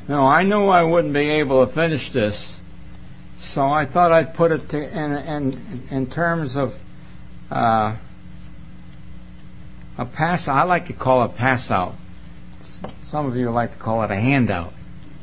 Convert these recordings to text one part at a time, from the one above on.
No, I knew I wouldn't be able to finish this, so I thought I'd put it in terms of a pass. I like to call it pass out. Some of you like to call it a handout.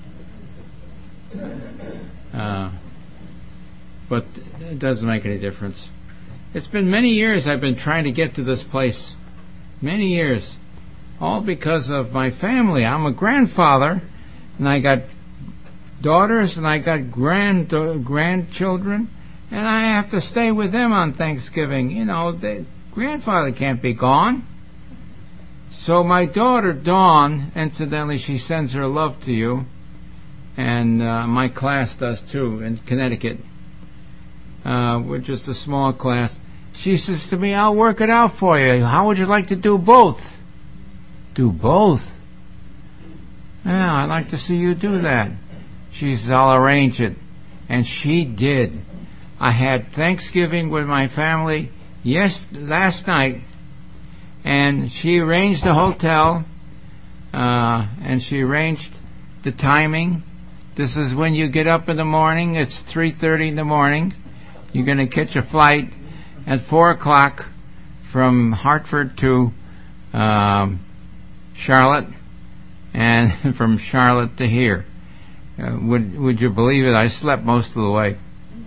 But it doesn't make any difference. It's been many years I've been trying to get to this place. Many years. All because of my family. I'm a grandfather, and I got daughters, and I got grandchildren, and I have to stay with them on Thanksgiving. You know, grandfather can't be gone. So my daughter, Dawn, incidentally, she sends her love to you, and my class does too, in Connecticut. We're just a small class. She says to me, I'll work it out for you. How would you like to do both? Do both? Yeah, I'd like to see you do that. She says, I'll arrange it. And she did. I had Thanksgiving with my family last night, and she arranged the hotel, and she arranged the timing. This is when you get up in the morning. It's 3:30 in the morning. You're going to catch a flight at 4 o'clock from Hartford to Charlotte, and from Charlotte to here. Would you believe it? I slept most of the way.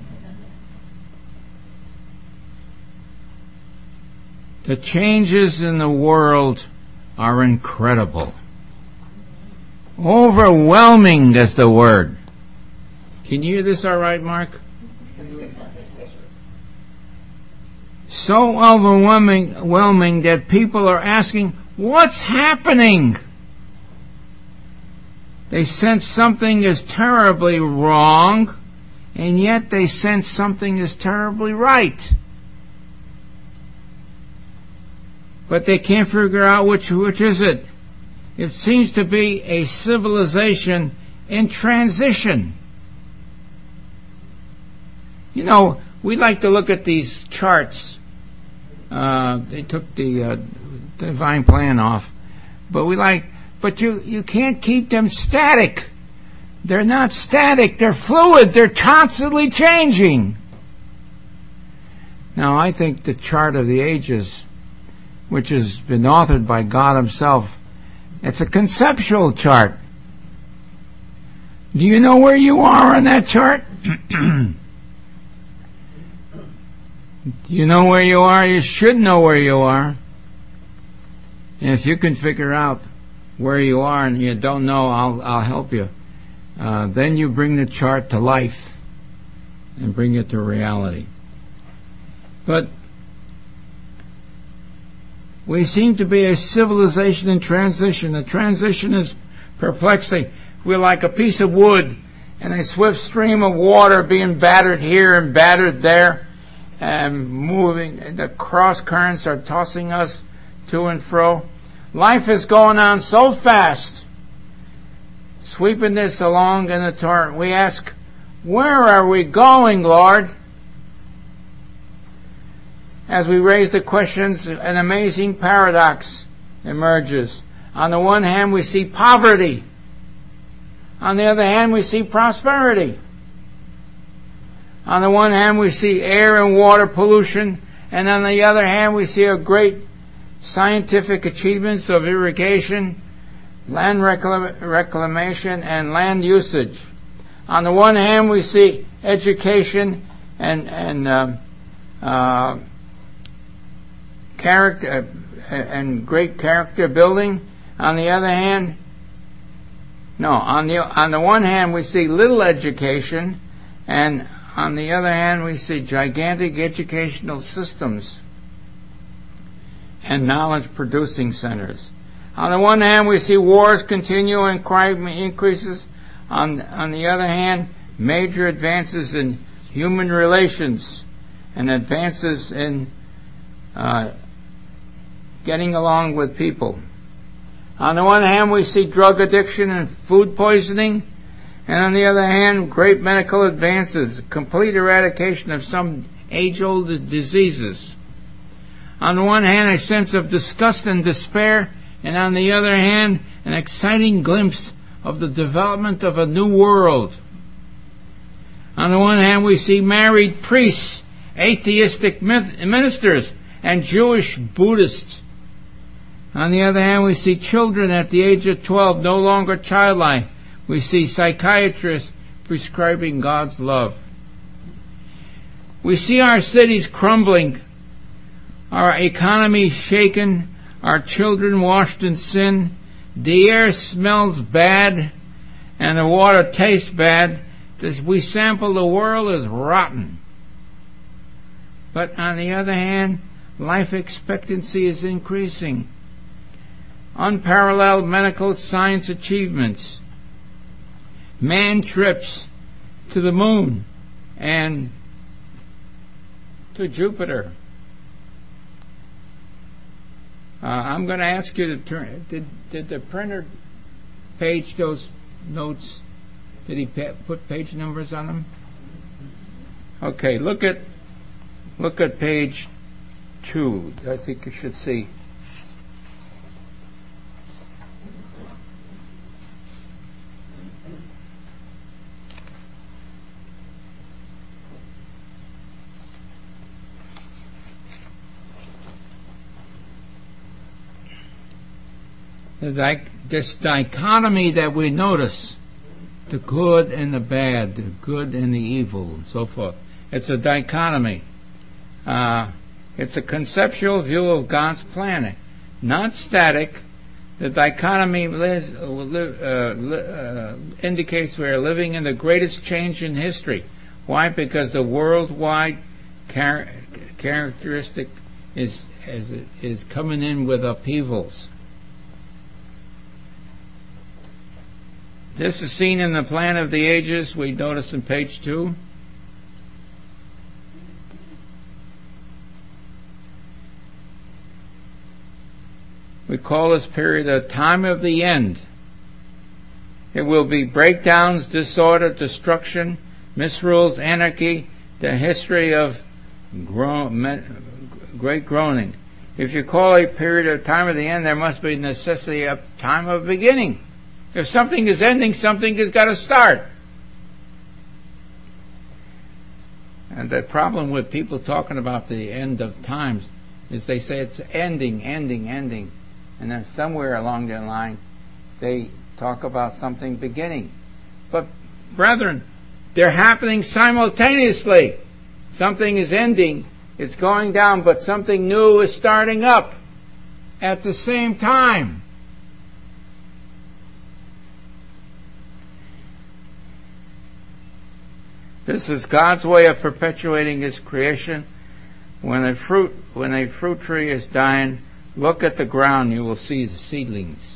The changes in the world are incredible. Overwhelming is the word. Can you hear this all right, Mark? So overwhelming that people are asking, what's happening? They sense something is terribly wrong, and yet they sense something is terribly right. But they can't figure out which is it. It seems to be a civilization in transition. You know, we like to look at these charts. They took the divine plan off, but you can't keep them static. They're not static. They're fluid. They're constantly changing. Now, I think the chart of the ages, which has been authored by God himself, it's a conceptual chart. Do you know where you are on that chart? Do you know where you are? You should know where you are. And if you can figure out where you are and you don't know, I'll help you. Then you bring the chart to life and bring it to reality. But we seem to be a civilization in transition. The transition is perplexing. We're like a piece of wood in a swift stream of water being battered here and battered there, and moving. The cross currents are tossing us to and fro. Life is going on so fast, sweeping this along in the torrent. We ask, where are we going, Lord? As we raise the questions, an amazing paradox emerges. On the one hand, we see poverty. On the other hand, we see prosperity. On the one hand, we see air and water pollution, and on the other hand, we see a great scientific achievements of irrigation, land reclamation, and land usage. On the one hand, we see education and character and great character building. On the other hand, on the one hand, we see little education, and on the other hand, we see gigantic educational systems and knowledge-producing centers. On the one hand, we see wars continue and crime increases. On the other hand, major advances in human relations and advances in getting along with people. On the one hand, we see drug addiction and food poisoning, and on the other hand, great medical advances, complete eradication of some age-old diseases. On the one hand, a sense of disgust and despair, and on the other hand, an exciting glimpse of the development of a new world. On the one hand, we see married priests, atheistic ministers, and Jewish Buddhists. On the other hand, we see children at the age of 12 no longer childlike. We see psychiatrists prescribing God's love. We see our cities crumbling, our economy shaken, our children washed in sin, the air smells bad, and the water tastes bad. As we sample, the world is rotten. But on the other hand, life expectancy is increasing. Unparalleled medical science achievements. Man trips to the moon and to Jupiter. I'm going to ask you to turn. Did the printer page those notes? Did he put page numbers on them? Okay, look at page 2. I think you should see. This dichotomy that we notice, the good and the bad, the good and the evil, and so forth. It's a dichotomy. It's a conceptual view of God's planet, not static. The dichotomy indicates we are living in the greatest change in history. Why? Because the worldwide characteristic is coming in with upheavals. This is seen in the plan of the ages, we notice in page 2. We call this period a time of the end. It will be breakdowns, disorder, destruction, misrules, anarchy, the history of great groaning. If you call a period of time of the end, there must be necessity of time of beginning. If something is ending, something has got to start. And the problem with people talking about the end of times is they say it's ending. And then somewhere along their line, they talk about something beginning. But, brethren, they're happening simultaneously. Something is ending, it's going down, but something new is starting up at the same time. This is God's way of perpetuating His creation. When a fruit tree is dying, look at the ground, you will see the seedlings.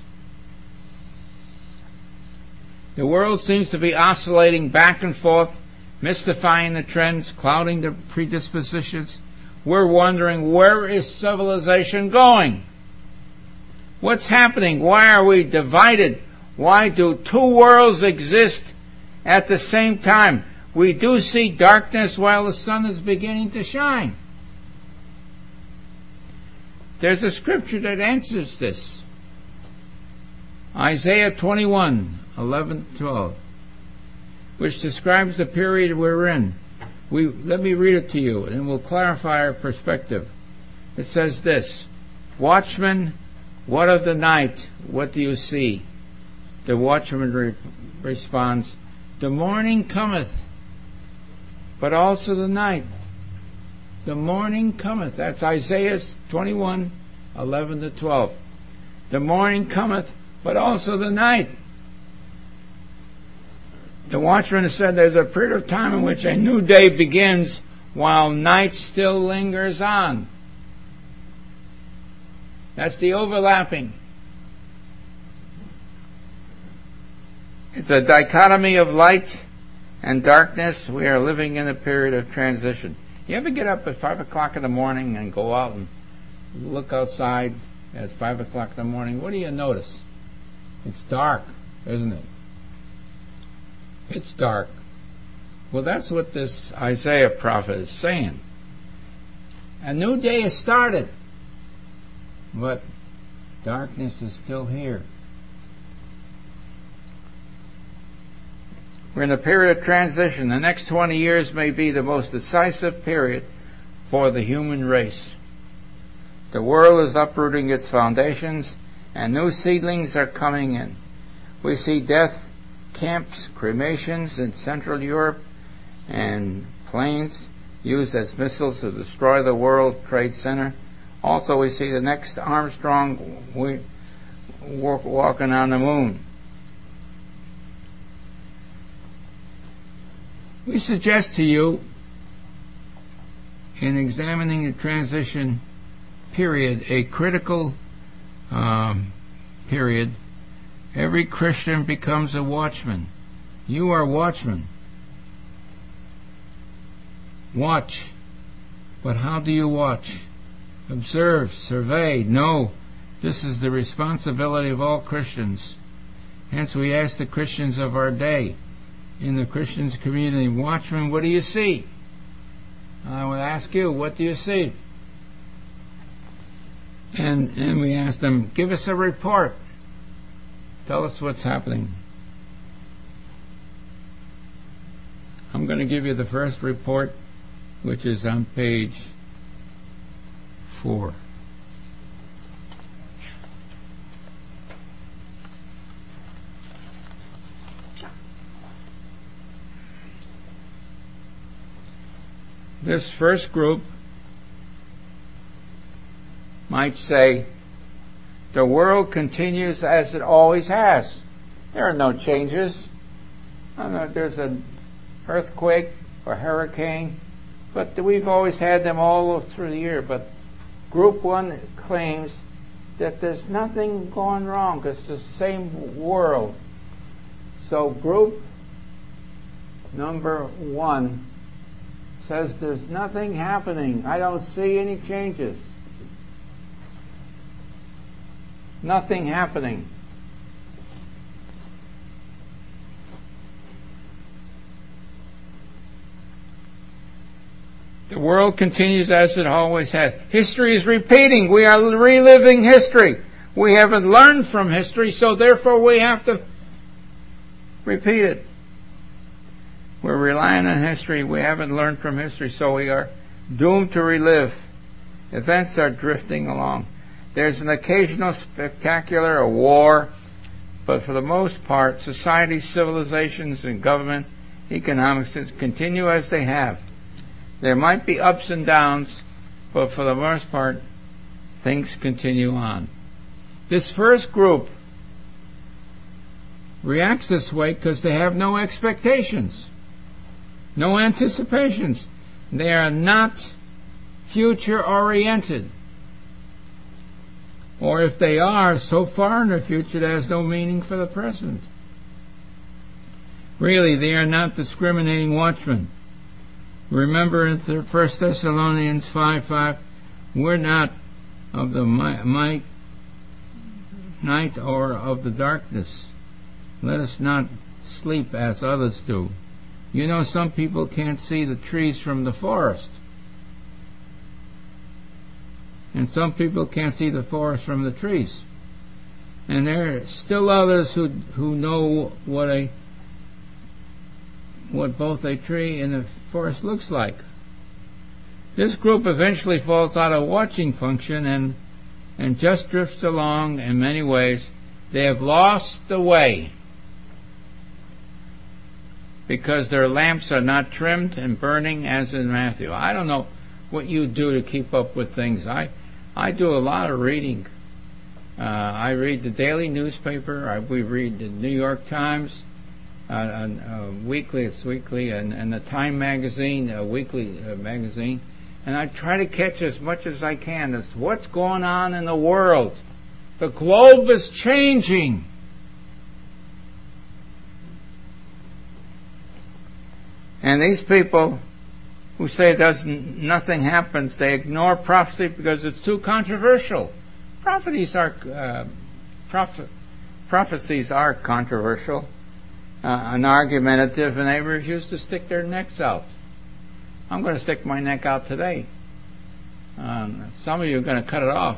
The world seems to be oscillating back and forth, mystifying the trends, clouding the predispositions. We're wondering, where is civilization going? What's happening? Why are we divided? Why do two worlds exist at the same time? We do see darkness while the sun is beginning to shine. There's a scripture that answers this. Isaiah 21:11-12, which describes the period we're in. Let me read it to you, and we'll clarify our perspective. It says this: Watchman, what of the night? What do you see? The watchman responds, the morning cometh, but also the night. The morning cometh. That's Isaiah 21:11-12. The morning cometh, but also the night. The watchman has said there's a period of time in which a new day begins while night still lingers on. That's the overlapping. It's a dichotomy of light and darkness. We are living in a period of transition. You ever get up at 5 o'clock in the morning and go out and look outside at 5 o'clock in the morning? What do you notice? It's dark, isn't it? It's dark. Well, that's what this Isaiah prophet is saying. A new day has started, but darkness is still here. We're in a period of transition. The next 20 years may be the most decisive period for the human race. The world is uprooting its foundations, and new seedlings are coming in. We see death camps, cremations in Central Europe, and planes used as missiles to destroy the World Trade Center. Also, we see the next Armstrong walking on the moon. We suggest to you, in examining the transition period, a critical period. Every Christian becomes a watchman. You are watchmen. Watch. But how do you watch? Observe, survey. No, this is the responsibility of all Christians. Hence we ask the Christians of our day, in the Christians community, watchmen, what do you see? I will ask you, what do you see? And we ask them, give us a report. Tell us what's happening. I'm going to give you the first report, which is on page 4. This first group might say, the world continues as it always has. There are no changes. There's an earthquake or hurricane, but we've always had them all through the year. But Group 1 claims that there's nothing going wrong. It's the same world. So Group number 1 says there's nothing happening. I don't see any changes. Nothing happening. The world continues as it always has. History is repeating. We are reliving history. We haven't learned from history, so therefore we have to repeat it. We're relying on history. We haven't learned from history, so we are doomed to relive. Events are drifting along. There's an occasional spectacular or war, but for the most part, society, civilizations, and government, economics continue as they have. There might be ups and downs, but for the most part, things continue on. This first group reacts this way because they have no expectations, no anticipations. They are not future-oriented. Or if they are, so far in the future, it has no meaning for the present. Really, they are not discriminating watchmen. Remember in 1 Thessalonians 5:5, we're not of the night or of the darkness. Let us not sleep as others do. You know, some people can't see the trees from the forest. And some people can't see the forest from the trees. And there are still others who know what both a tree and a forest looks like. This group eventually falls out of watching function and just drifts along in many ways. They have lost the way because their lamps are not trimmed and burning as in Matthew. I don't know what you do to keep up with things. I do a lot of reading. I read the daily newspaper. We read the New York Times, weekly. It's weekly, and the Time magazine, a weekly magazine. And I try to catch as much as I can as what's going on in the world. The globe is changing. And these people who say nothing happens, they ignore prophecy because it's too controversial. Prophecies are controversial and argumentative, and they refuse to stick their necks out. I'm going to stick my neck out today. Some of you are going to cut it off.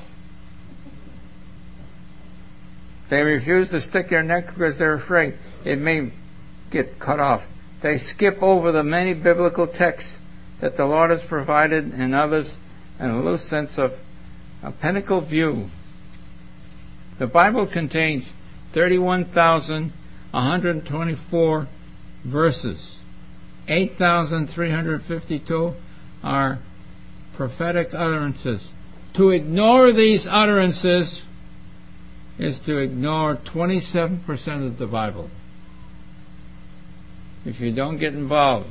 They refuse to stick their neck because they're afraid. It may get cut off. They skip over the many biblical texts that the Lord has provided and others in a loose sense of a pinnacle view. The Bible contains 31,124 verses. 8,352 are prophetic utterances. To ignore these utterances is to ignore 27% of the Bible. If you don't get involved.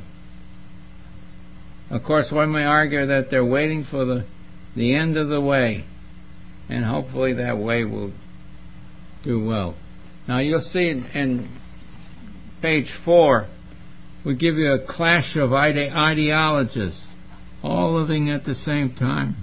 Of course, one may argue that they're waiting for the end of the way, and hopefully that way will do well. Now you'll see in page 4, we give you a clash of ideologies, all living at the same time.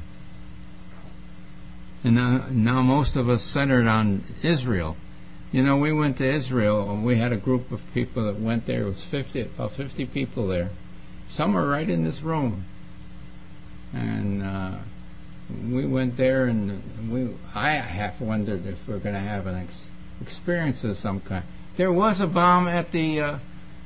And now most of us centered on Israel. You know, we went to Israel, and we had a group of people that went there. It was about 50 people there. Some are right in this room. And we went there, and I half wondered if we're going to have an experience of some kind. There was a bomb at the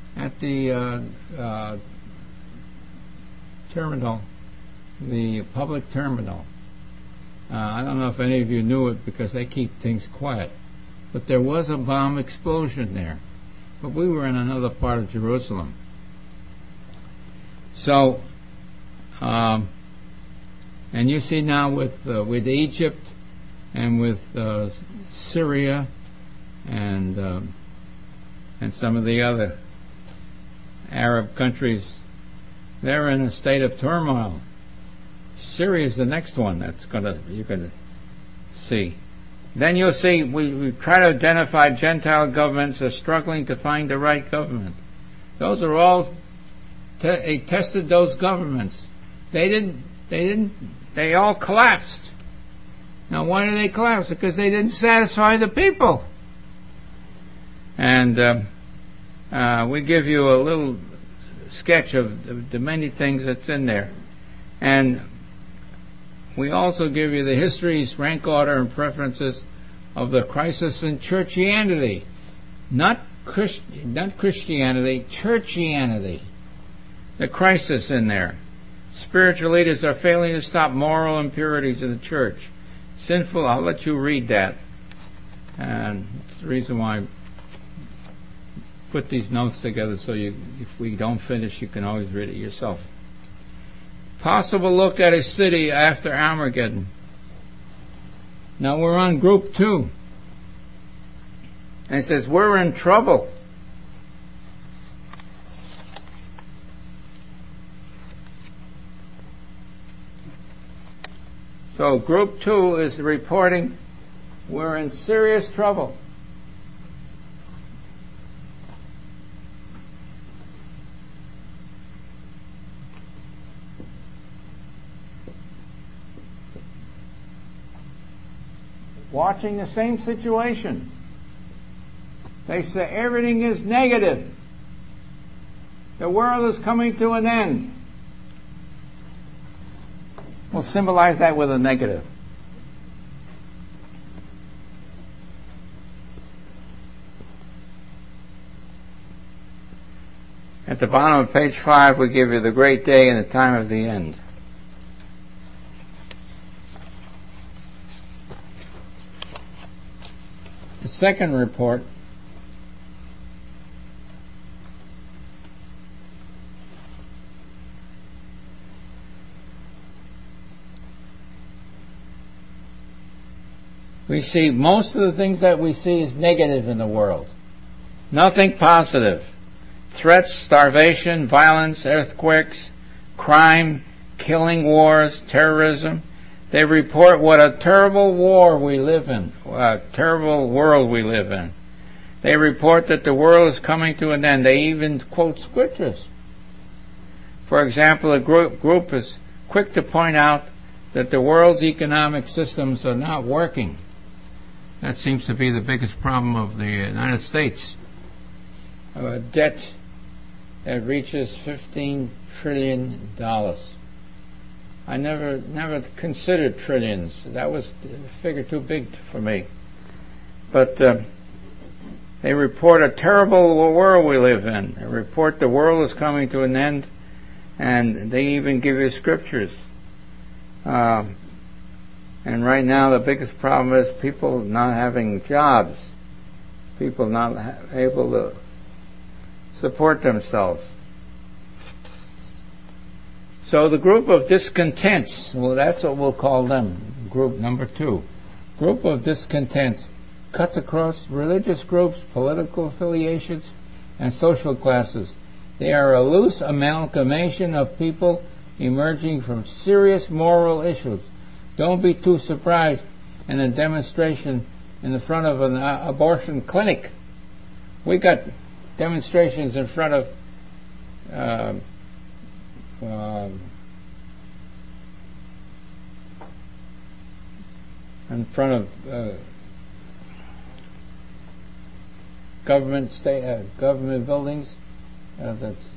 terminal, the public terminal. I don't know if any of you knew it because they keep things quiet. But there was a bomb explosion there. But we were in another part of Jerusalem. So, and you see now with Egypt and with Syria and some of the other Arab countries, they're in a state of turmoil. Syria is the next one you're gonna see. Then you'll see we try to identify Gentile governments as struggling to find the right government. Those are all they tested those governments. They all collapsed. Now why did they collapse? Because they didn't satisfy the people. And we give you a little sketch of the many things that's in there. And we also give you the histories, rank order, and preferences of the crisis in churchianity. Not Christianity, churchianity. The crisis in there. Spiritual leaders are failing to stop moral impurities in the church. Sinful, I'll let you read that. And it's the reason why I put these notes together so if we don't finish, you can always read it yourself. Possible look at a city after Armageddon. Now we're on group 2. And it says, we're in trouble. So group 2 is reporting we're in serious trouble. Watching the same situation. They say everything is negative. The world is coming to an end. We'll symbolize that with a negative. At the bottom of page 5, we give you the great day and the time of the end. The second report we see most of the things that we see is negative in the world. Nothing positive. Threats, starvation, violence, earthquakes, crime, killing, wars, terrorism. They report what a terrible war we live in, a terrible world we live in. They report that the world is coming to an end. They even quote scriptures. For example, a group is quick to point out that the world's economic systems are not working. That seems to be the biggest problem of the United States. A debt that reaches $15 trillion. I never considered trillions. That was a figure too big for me. But They report a terrible world we live in. They report the world is coming to an end, and they even give you scriptures. And right now the biggest problem is people not having jobs, people not able to support themselves. So the group of discontents, well, that's what we'll call them, group number 2. Group of discontents cuts across religious groups, political affiliations, and social classes. They are a loose amalgamation of people emerging from serious moral issues. Don't be too surprised in a demonstration in the front of an abortion clinic. We got demonstrations in front of government buildings. That's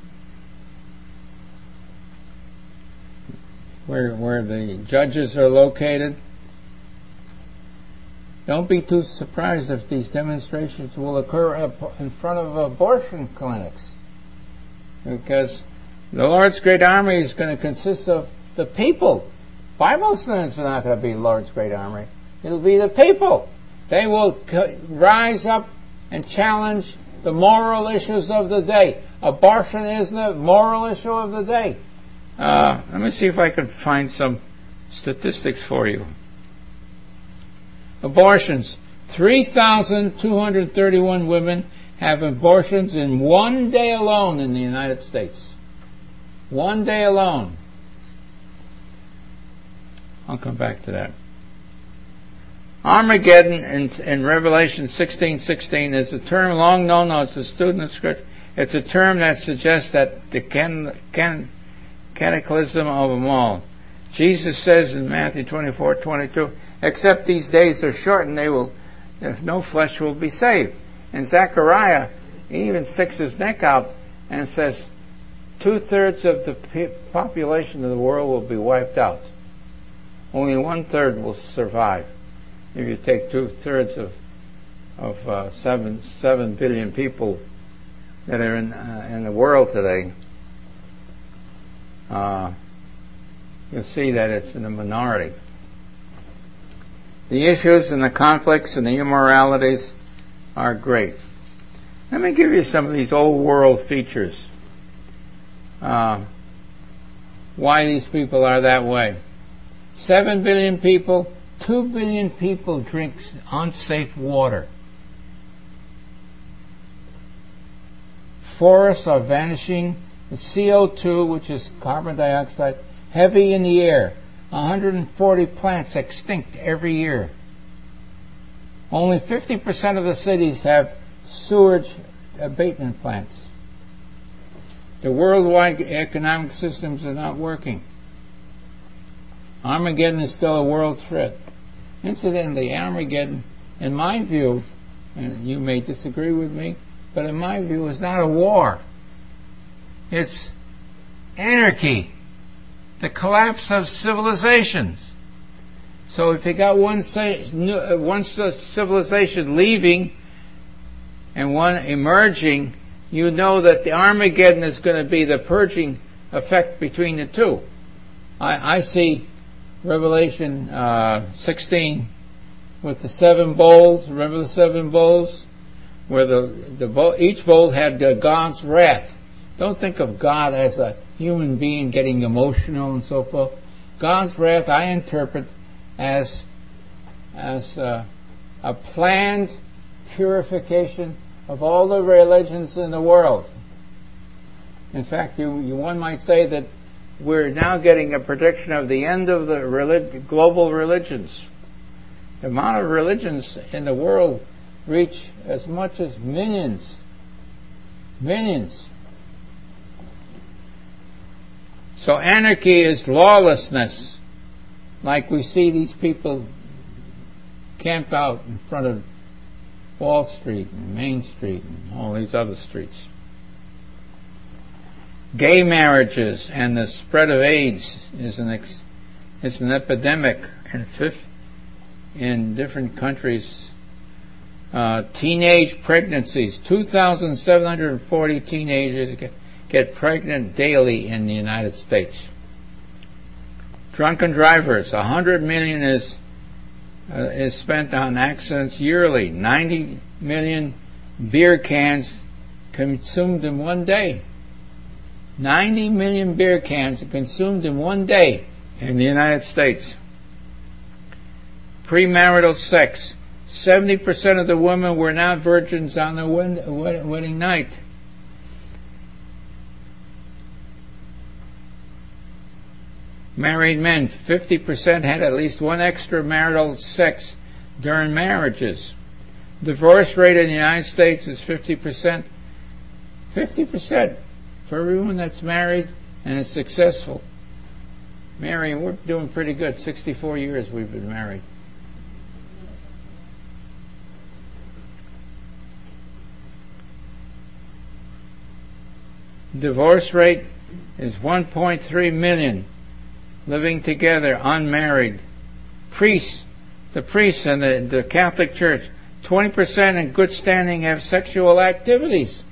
where the judges are located. Don't be too surprised if these demonstrations will occur in front of abortion clinics, because the Lord's great army is going to consist of the people. Bible students are not going to be the Lord's great army. It'll be the people. They will rise up and challenge the moral issues of the day. Abortion is the moral issue of the day. Let me see if I can find some statistics for you. Abortions. 3,231 women have abortions in one day alone in the United States. One day alone. I'll come back to that. Armageddon in Revelation 16:16 is a term long known as a student of Scripture. It's a term that suggests that the cataclysm of them all. Jesus says in Matthew 24:22, except these days are shortened, no flesh will be saved. And Zechariah even sticks his neck out and says 2/3 of the population of the world will be wiped out. Only 1/3 will survive. If you take 2/3 of 7 billion people that are in the world today, you'll see that it's in the minority. The issues and the conflicts and the immoralities are great. Let me give you some of these old world features. Why these people are that way. 7 billion people, 2 billion people drink unsafe water. Forests are vanishing. The CO2, which is carbon dioxide, heavy in the air. 140 plants extinct every year. Only 50% of the cities have sewage abatement plants. The worldwide economic systems are not working. Armageddon is still a world threat. Incidentally, Armageddon, in my view, and you may disagree with me, but in my view, is not a war. It's anarchy. The collapse of civilizations. So if you got one civilization leaving and one emerging, you know that the Armageddon is going to be the purging effect between the two. I see Revelation 16 with the 7 bowls. Remember the 7 bowls? Where each bowl had God's wrath. Don't think of God as a human being getting emotional and so forth. God's wrath I interpret as a planned purification of all the religions in the world. In fact, one might say that we're now getting a prediction of the end of the global religions. The amount of religions in the world reach as much as millions. Millions. So anarchy is lawlessness, like we see these people camp out in front of Wall Street and Main Street and all these other streets. Gay marriages and the spread of AIDS is an epidemic in different countries Teenage pregnancies. 2,740 teenagers get pregnant daily in the United States. Drunken drivers. 100 million is spent on accidents yearly. 90 million beer cans consumed in one day. 90 million beer cans consumed in one day in the United States. Premarital sex. 70% of the women were not virgins on the wedding night. Married men. 50% had at least one extramarital sex during marriages. Divorce rate in the United States is 50%. 50% for everyone that's married and is successful. Mary, we're doing pretty good. 64 years we've been married. Divorce rate is 1.3 million living together, unmarried. Priests, the priests in the Catholic Church, 20% in good standing have sexual activities.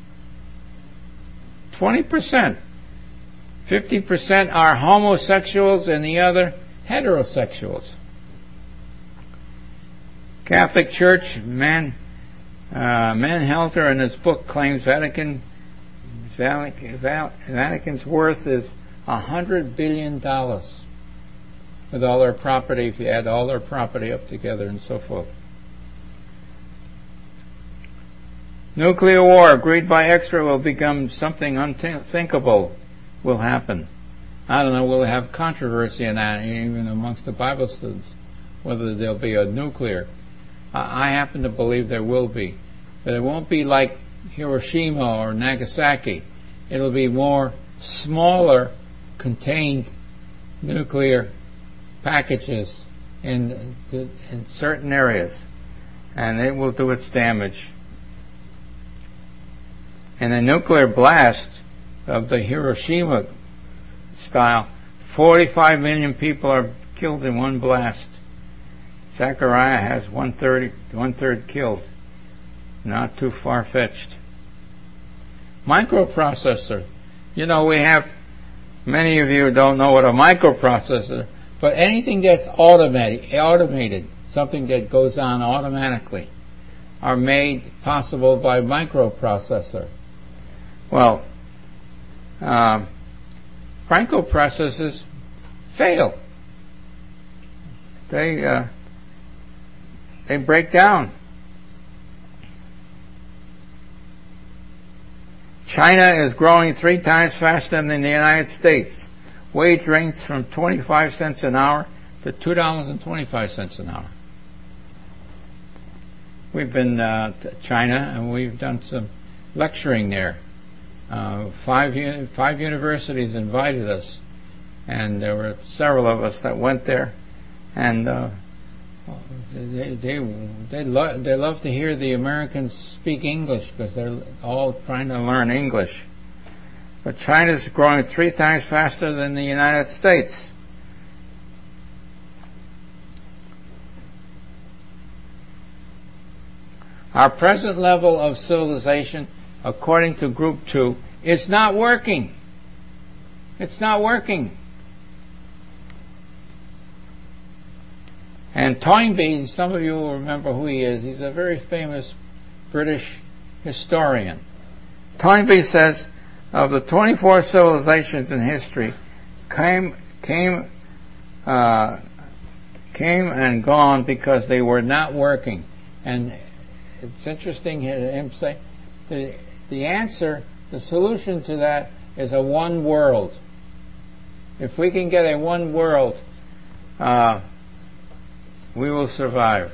20%. 50% are homosexuals and the other heterosexuals. Catholic Church, Menhelter in his book claims Vatican's worth is $100 billion with all their property, if you add all their property up together and so forth. Nuclear war, agreed by extra, will become something unthinkable will happen. I don't know, we'll have controversy in that, even amongst the Bible students, whether there'll be a nuclear. I happen to believe there will be. But it won't be like Hiroshima or Nagasaki. It'll be more smaller, contained nuclear packages in certain areas. And it will do its damage. In the nuclear blast of the Hiroshima style, 45 million people are killed in one blast. Zechariah has one third killed. Not too far-fetched. Microprocessor. You know, many of you don't know what a microprocessor, but anything that's automated, something that goes on automatically, are made possible by microprocessor. Well, microprocessors fail. They break down. China is growing 3 times faster than the United States. Wage ranges from 25 cents an hour to $2.25 an hour. We've been to China and we've done some lecturing there. 5 universities invited us, and there were several of us that went there, and they love to hear the Americans speak English because they're all trying to learn English. But China's growing 3 times faster than the United States. Our present level of civilization, according to Group 2, is not working. It's not working. And Toynbee, some of you will remember who he is. He's a very famous British historian. Toynbee says, of the 24 civilizations in history, came and gone because they were not working. And it's interesting him say the answer, the solution to that is a one world. If we can get a one world, we will survive.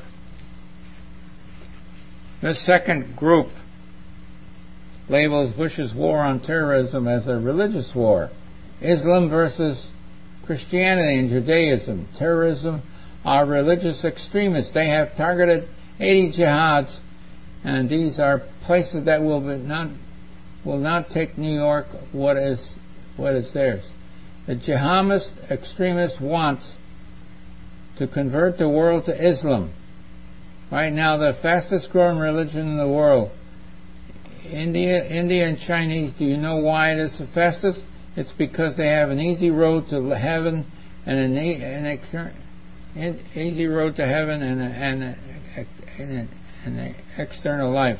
This second group labels Bush's war on terrorism as a religious war. Islam versus Christianity and Judaism. Terrorism are religious extremists. They have targeted 80 jihads, and these are places that will not take New York what is theirs. The Jihadist extremists want to convert the world to Islam. Right now, the fastest growing religion in the world, India and Chinese. Do you know why it is the fastest? It's because they have an easy road to heaven and an easy road to heaven and an external life.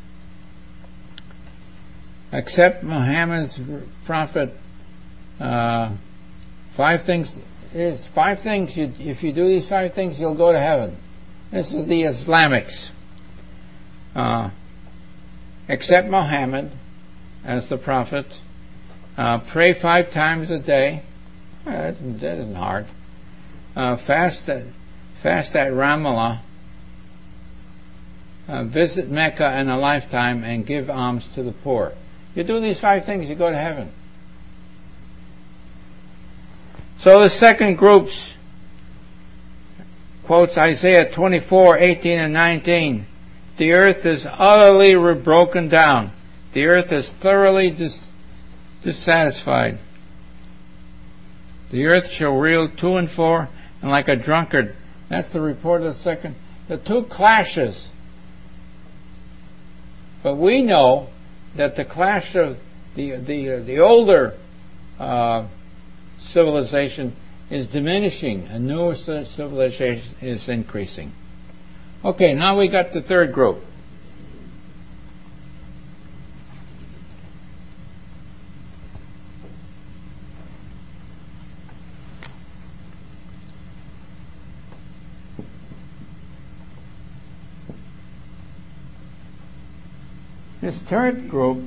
Accept Muhammad's prophet. 5 things. There's 5 things. If you do these 5 things, you'll go to heaven. This is the Islamics. Accept Muhammad as the prophet. Pray 5 times a day. That isn't hard. Fast at Ramallah. Visit Mecca in a lifetime and give alms to the poor. You do these 5 things, you go to heaven. So the second group quotes Isaiah 24:18 and 19. The earth is utterly broken down. The earth is thoroughly dissatisfied. The earth shall reel to and fro, and like a drunkard. That's the report of the second. The 2 clashes. But we know that the clash of the older civilization is diminishing. A newer civilization is increasing. Okay, now we got the third group. This third group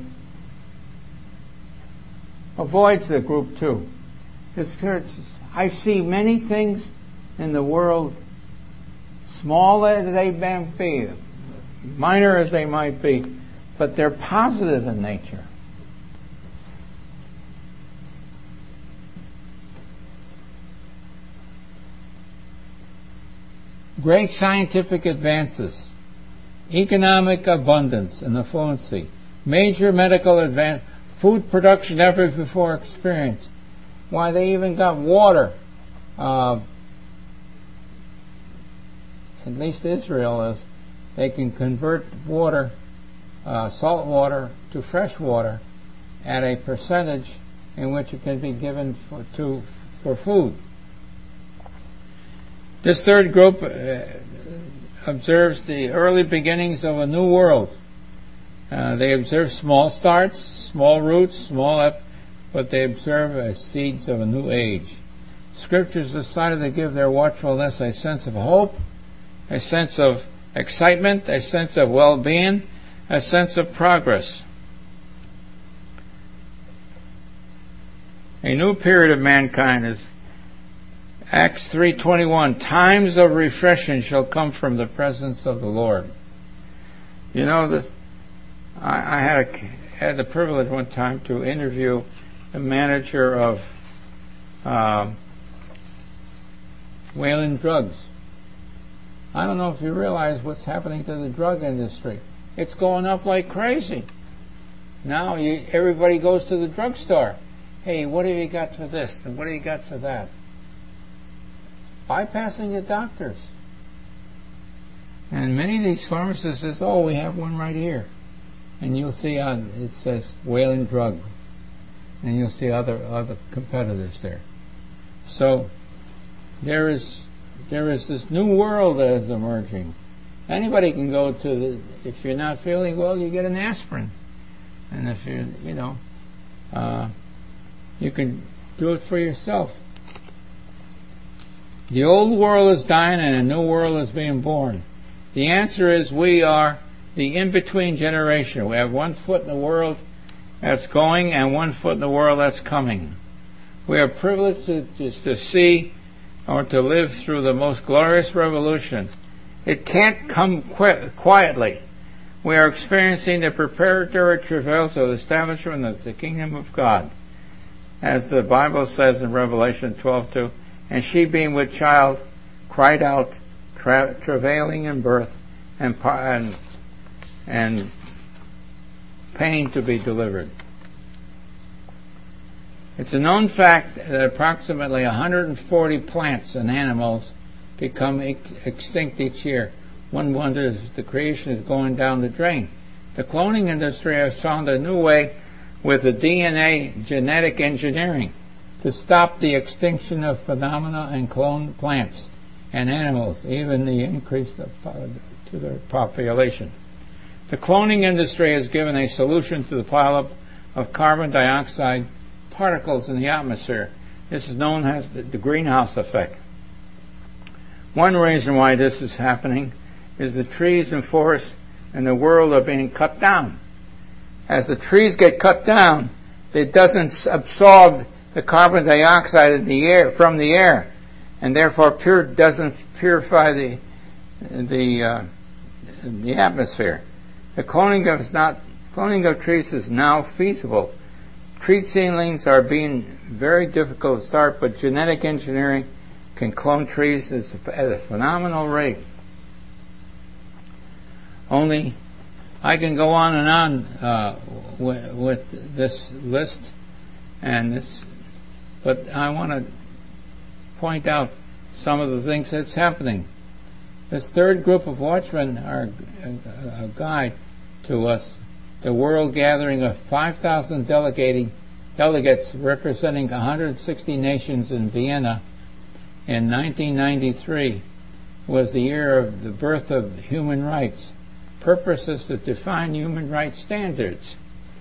avoids the group 2. I see many things in the world, small as they may be, minor as they might be, but they're positive in nature. Great scientific advances, economic abundance and affluency, major medical advance, food production never before experienced. Why, they even got water. At least Israel is. They can convert water, salt water, to fresh water at a percentage in which it can be given for food. This third group observes the early beginnings of a new world. They observe small starts, small roots, but they observe as seeds of a new age. Scriptures decided to give their watchfulness a sense of hope, a sense of excitement, a sense of well-being, a sense of progress. A new period of mankind is Acts 3:21. Times of refreshing shall come from the presence of the Lord. You know that I had the privilege one time to interview the manager of Wayland Drugs. I don't know if you realize what's happening to the drug industry. It's going up like crazy. Now everybody goes to the drugstore. Hey, what have you got for this and what have you got for that? Bypassing the doctors. And many of these pharmacists says, oh, we have one right here. And you'll see it says Wayland Drug. And you'll see other competitors there. So there is this new world that is emerging. Anybody can go to if you're not feeling well, you get an aspirin. And if you can do it for yourself. The old world is dying and a new world is being born. The answer is we are the in-between generation. We have 1 foot in the world that's going and 1 foot in the world that's coming. We are privileged to see or to live through the most glorious revolution. It can't come quietly. We are experiencing the preparatory travails of the establishment of the kingdom of God. As the Bible says in Revelation 12:2, and she being with child cried out, travailing in birth and pain to be delivered. It's a known fact that approximately 140 plants and animals become extinct each year. one wonders if the creation is going down the drain. The cloning industry has found a new way with the DNA genetic engineering to stop the extinction of phenomena and cloned plants and animals, even the increase to their population. The cloning industry has given a solution to the pileup of carbon dioxide particles in the atmosphere. This is known as the greenhouse effect. One reason why this is happening is the trees and forests in the world are being cut down. As the trees get cut down, it doesn't absorb the carbon dioxide in the air from the air, and therefore doesn't purify the atmosphere. The cloning of trees is now feasible. Tree seedlings are being very difficult to start, but genetic engineering can clone trees at a phenomenal rate. Only I can go on and on with this list, but I want to point out some of the things that's happening. This third group of watchmen are a guide to us. The world gathering of 5,000 delegates representing 160 nations in Vienna in 1993 was the year of the birth of human rights. Purpose is to define human rights standards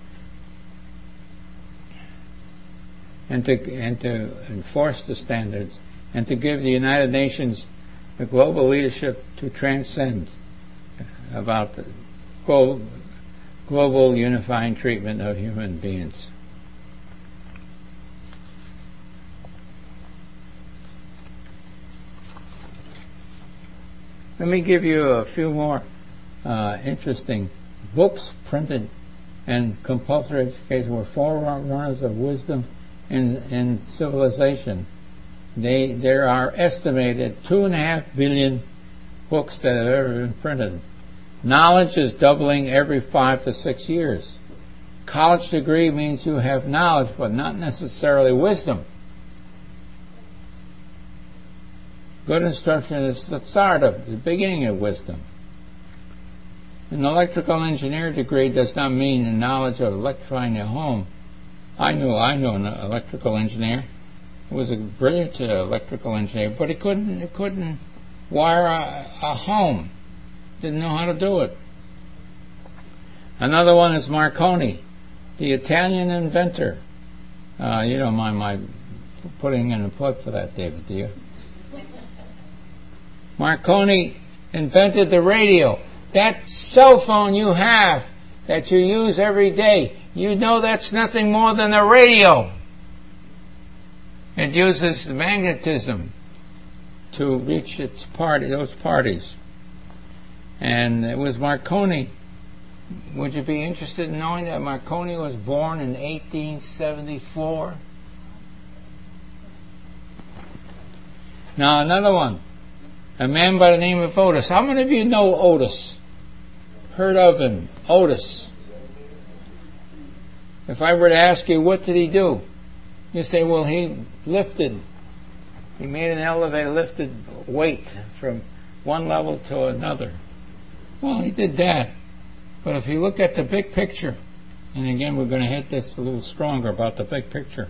and to enforce the standards and to give the United Nations the global leadership to transcend about the global unifying treatment of human beings. Let me give you a few more interesting books printed in compulsory education were forerunners of wisdom in civilization. There are estimated 2.5 billion books that have ever been printed. Knowledge is doubling every 5 to 6 years. College degree means you have knowledge, but not necessarily wisdom. Good instruction is the start of the beginning of wisdom. An electrical engineer degree does not mean the knowledge of electrifying a home. I know an electrical engineer. He was a brilliant electrical engineer, but he couldn't wire a home. Didn't know how to do it. Another one is Marconi, the Italian inventor. You don't mind my putting in a plug for that, David, do you? Marconi invented the radio. That cell phone you have that you use every day, you know that's nothing more than a radio. It uses magnetism to reach those parties. And it was Marconi. Would you be interested in knowing that Marconi was born in 1874? Now another one. A man by the name of Otis. How many of you know Otis? Heard of him? Otis. If I were to ask you, what did he do? You say, well, he made an elevator, lifted weight from one level to another. Well, he did that. But if you look at the big picture, and again, we're going to hit this a little stronger about the big picture.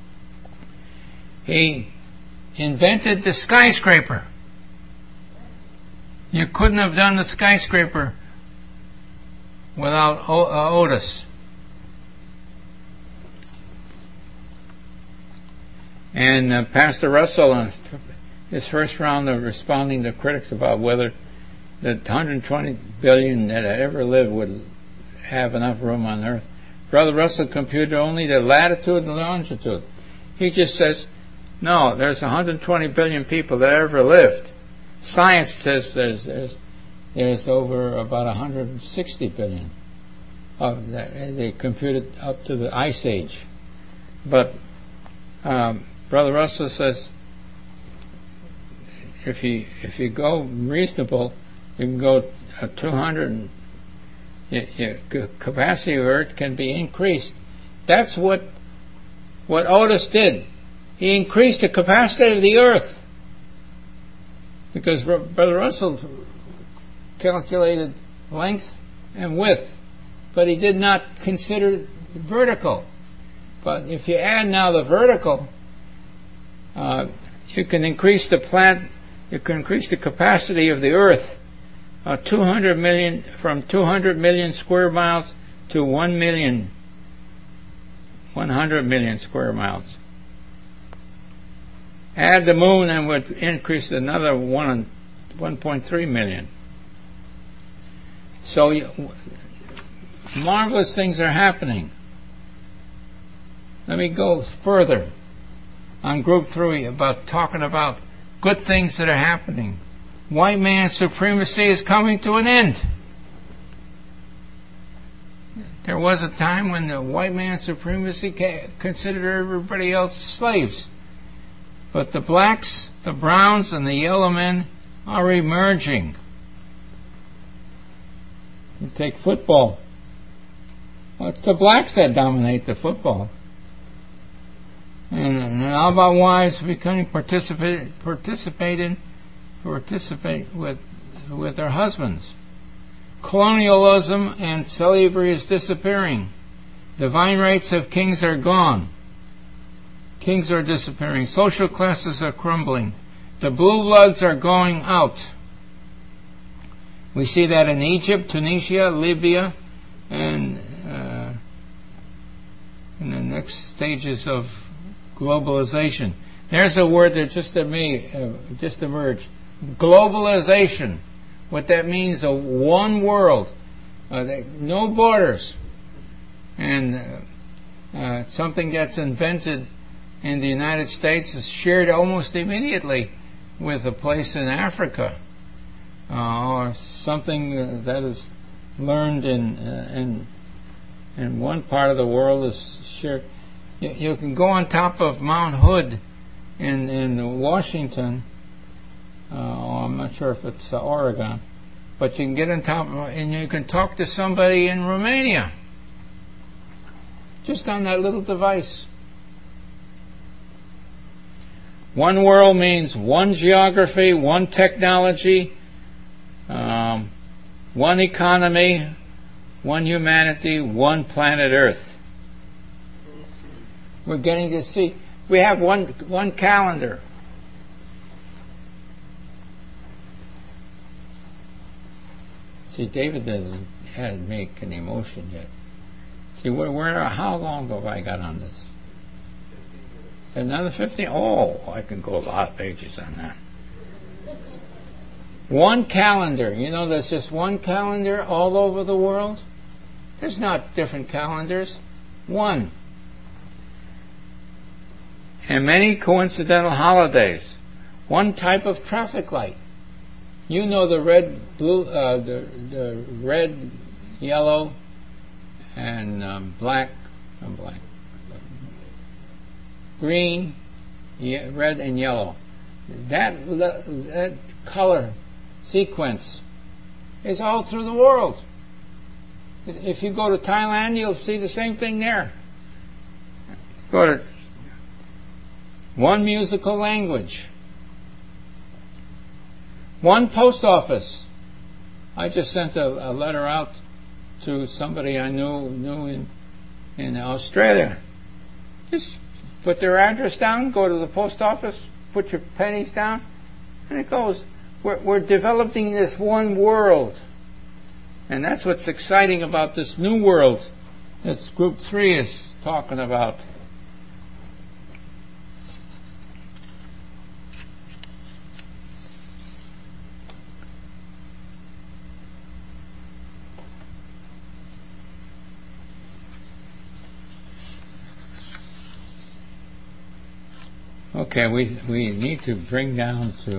He invented the skyscraper. You couldn't have done the skyscraper without Otis. And Pastor Russell, in his first round of responding to critics about whether the 120 billion that ever lived would have enough room on Earth, Brother Russell computed only the latitude and longitude. He just says, no, there's 120 billion people that ever lived. Science says there's over about 160 billion. They computed up to the Ice Age. But Brother Russell says if you go reasonable, you can go 200. Your capacity of Earth can be increased. That's what Otis did. He increased the capacity of the Earth. Because Brother Russell calculated length and width, but he did not consider vertical. But if you add now the vertical, you can increase the capacity of the Earth 200 million, from 200 million square miles to 100 million square miles. Add the moon and would increase another 1.3 million. So marvelous things are happening. Let me go further on group 3 about talking about good things that are happening. White man's supremacy is coming to an end. There was a time when the white man's supremacy considered everybody else slaves. But the blacks, the browns, and the yellow men are emerging. You take football. Well, it's the blacks that dominate the football. And how about wives becoming participate with their husbands? Colonialism and slavery is disappearing. Divine rights of kings are gone. Kings are disappearing. Social classes are crumbling. The blue bloods are going out. We see that in Egypt, Tunisia, Libya, and in the next stages of globalization. There's a word that just emerged. Globalization. What that means, one world. No borders. And something gets invented in the United States is shared almost immediately with a place in Africa. Or something that is learned in one part of the world is shared. You can go on top of Mount Hood in Washington, I'm not sure if it's Oregon, but you can get on top of it and you can talk to somebody in Romania just on that little device. One world means one geography, one technology, one economy, one humanity, one planet Earth. We're getting to see. We have one calendar. See, David hasn't made any motion yet. See, how long have I got on this? Another 15? Oh, I can go a lot of pages on that. One calendar. You know, there's just one calendar all over the world. There's not different calendars. One. And many coincidental holidays. One type of traffic light. You know the red, blue, the red, yellow, and black, green, red, and yellow. That color sequence is all through the world. If you go to Thailand, you'll see the same thing there. Go to one musical language. One post office. I just sent a letter out to somebody I knew in Australia. Just put their address down, go to the post office, put your pennies down, and it goes. We're developing this one world. And that's what's exciting about this new world that Group 3 is talking about. Okay, we need to bring down to...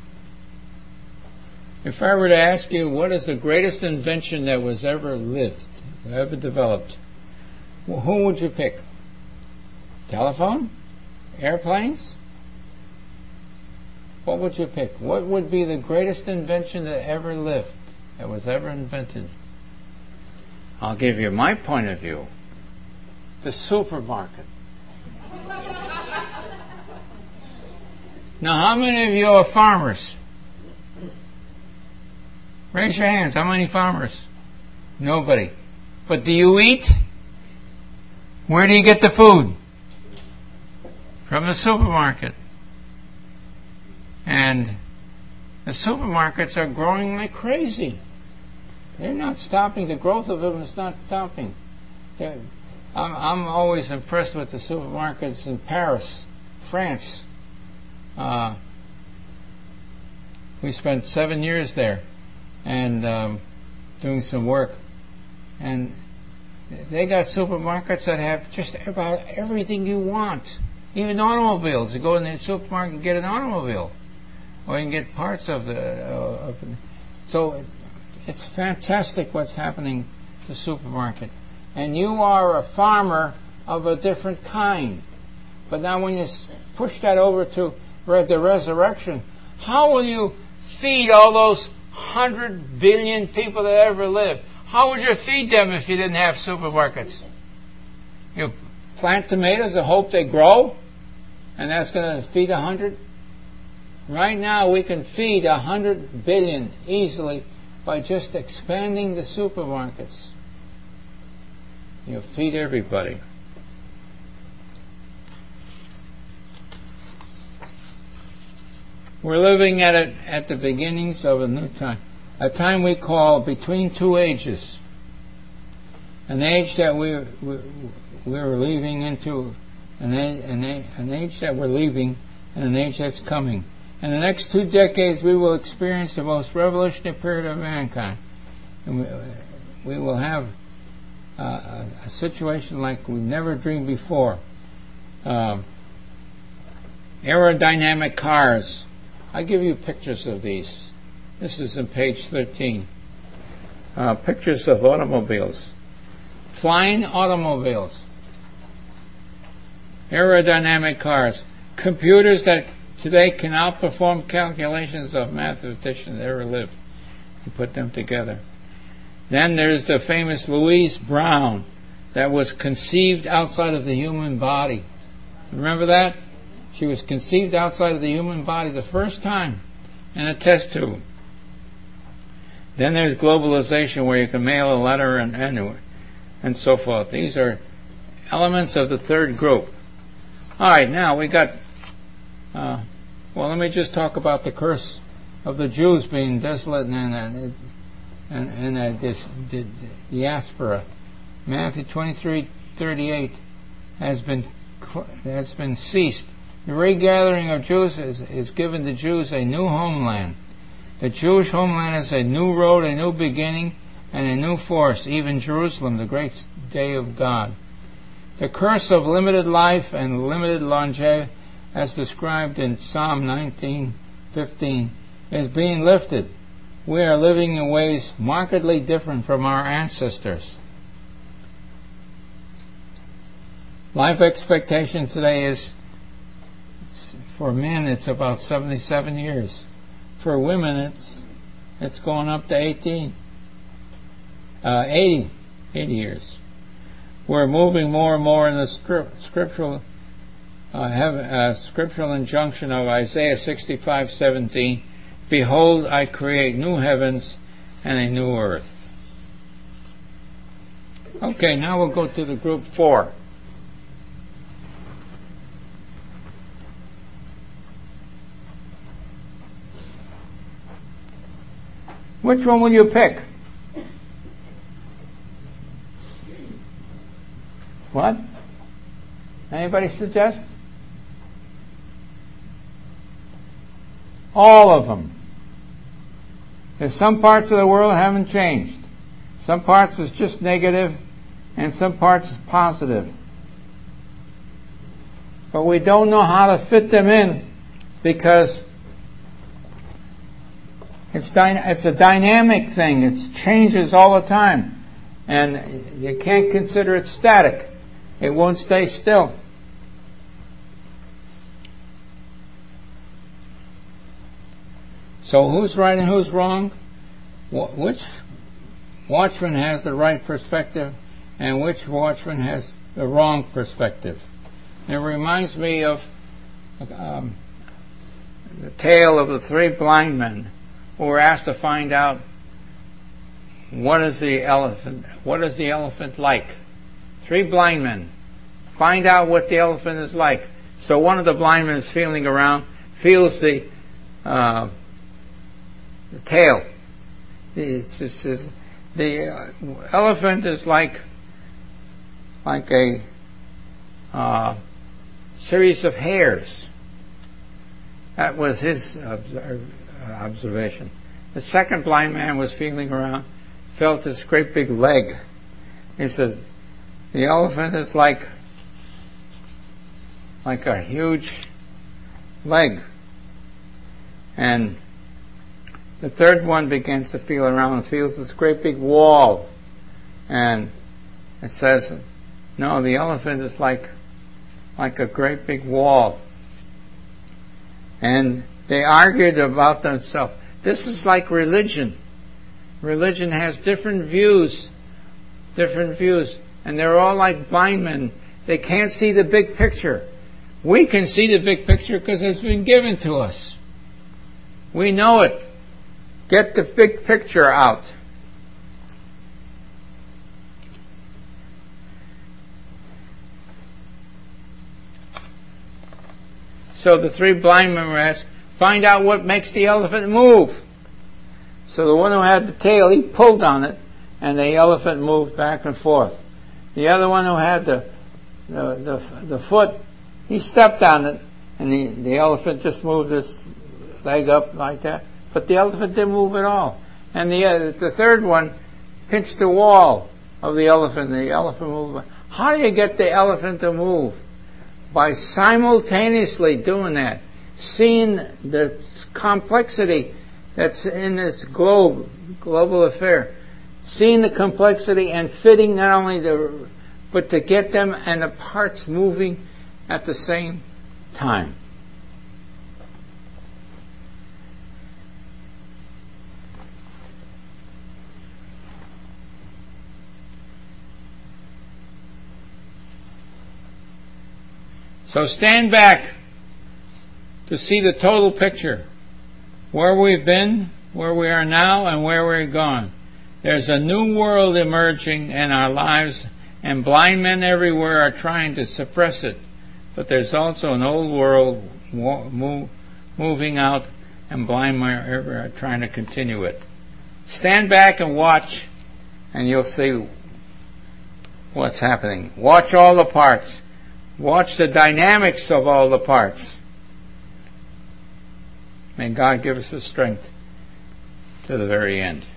If I were to ask you, what is the greatest invention that was ever developed, who would you pick? Telephone? Airplanes? What would you pick? What would be the greatest invention that ever lived, that was ever invented? I'll give you my point of view. The supermarket. Now, how many of you are farmers? Raise your hands. How many farmers? Nobody. But do you eat? Where do you get the food? From the supermarket. And the supermarkets are growing like crazy. They're not stopping. The growth of them is not stopping. I'm always impressed with the supermarkets in Paris, France. We spent 7 years there and doing some work. And they got supermarkets that have just about everything you want. Even automobiles. You go in the supermarket and get an automobile. Or you can get parts of the... So it's fantastic what's happening to the supermarket. And you are a farmer of a different kind. But now when you push that over to the resurrection, how will you feed all those 100 billion people that ever lived? How would you feed them if you didn't have supermarkets? You plant tomatoes and hope they grow, and that's going to feed 100? Right now we can feed 100 billion easily by just expanding the supermarkets. You feed everybody. We're living at the beginnings of a new time. A time we call between two ages. An age that we're leaving into, an age that we're leaving, and an age that's coming. In the next 2 decades, we will experience the most revolutionary period of mankind. And we will have a situation like we never dreamed before. Aerodynamic cars. I give you pictures of these. This is on page 13. Pictures of automobiles. Flying automobiles. Aerodynamic cars. Computers that today can outperform calculations of mathematicians that ever lived. You put them together. Then there's the famous Louise Brown that was conceived outside of the human body. Remember that? She was conceived outside of the human body the first time in a test tube. Then there's globalization, where you can mail a letter and so forth. These are elements of the third group. All right, now we got... well, let me just talk about the curse of the Jews being desolate and this diaspora. Matthew 23:38 has been ceased. The regathering of Jews is given the Jews a new homeland. The Jewish homeland is a new road, a new beginning, and a new force, even Jerusalem, the great day of God. The curse of limited life and limited longevity, as described in Psalm 19:15, is being lifted. We are living in ways markedly different from our ancestors. Life expectation today is, for men, it's about 77 years. For women, it's going up to 80 years. We're moving more and more in the scriptural injunction of Isaiah 65:17. Behold, I create new heavens and a new earth. Okay, now we'll go to the group 4. Which one will you pick? What? Anybody suggest? All of them. There's some parts of the world haven't changed. Some parts is just negative, and some parts is positive. But we don't know how to fit them in because it's a dynamic thing. It changes all the time. And you can't consider it static. It won't stay still. So who's right and who's wrong? Which watchman has the right perspective and which watchman has the wrong perspective? It reminds me of the tale of the 3 blind men who were asked to find out what is the elephant like? 3 blind men. Find out what the elephant is like. So one of the blind men is feeling around, feels the tail. The elephant is like a series of hairs. That was his observation. The second blind man was feeling around, felt this great big leg. He says, the elephant is like a huge leg. And the third one begins to feel around and feels this great big wall. And it says, no, the elephant is like a great big wall. And they argued about themselves. This is like religion. Religion has different views, and they're all like blind men. They can't see the big picture. We can see the big picture because it's been given to us. We know it. Get the big picture out. So the 3 blind men were asked, find out what makes the elephant move. So the one who had the tail, he pulled on it, and the elephant moved back and forth. The other one who had the foot, he stepped on it, and the elephant just moved his leg up like that. But the elephant didn't move at all. And the third one pinched the wall of the elephant, and the elephant moved. How do you get the elephant to move? By simultaneously doing that, seeing the complexity that's in this global affair, seeing the complexity and fitting not only but to get them and the parts moving at the same time. So stand back to see the total picture. Where we've been, where we are now, and where we're gone. There's a new world emerging in our lives, and blind men everywhere are trying to suppress it. But there's also an old world moving out, and blind men everywhere are trying to continue it. Stand back and watch, and you'll see what's happening. Watch all the parts. Watch the dynamics of all the parts. May God give us the strength to the very end.